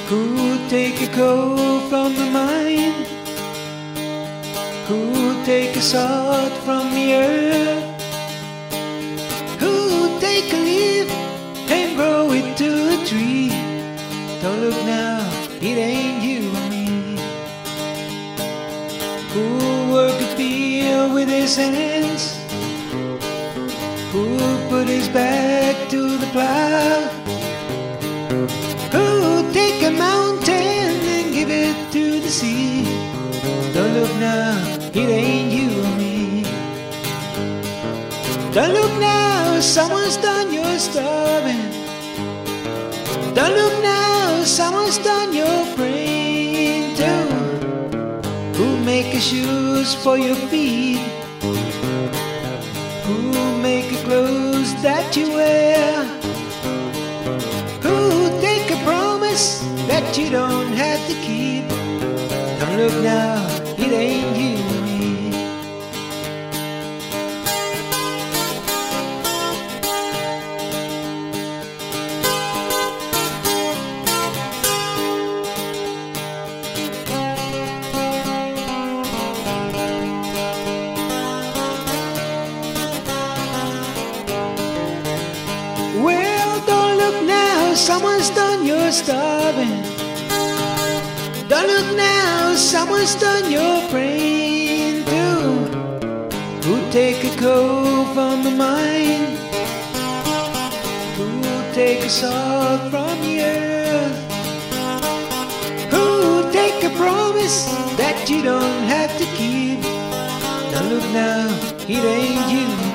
Who'll take a coal from the mine? Who'll take a salt from the earth? Who'll take a leaf and grow it to a tree? Don't look now, it ain't you or me. Who'll work a field with his hands? Who'll put his back to the plow? Who'll take a mountain and give it to the sea? Don't look now, it ain't you or me. Don't look now, someone's done your starving. Don't look now, someone's done your praying too. Who'll make the shoes for your feet? Who'll make the clothes that you wear? Who'll take a promise that you don't have to keep? Don't look now, it ain't you or me. Well, don't look now, someone's done your starving. Don't look now, someone's done your praying too. Who'll take a coal from the mine? Who'll take a salt from the earth? Who'll take a promise that you don't have to keep? Don't look now, it ain't you.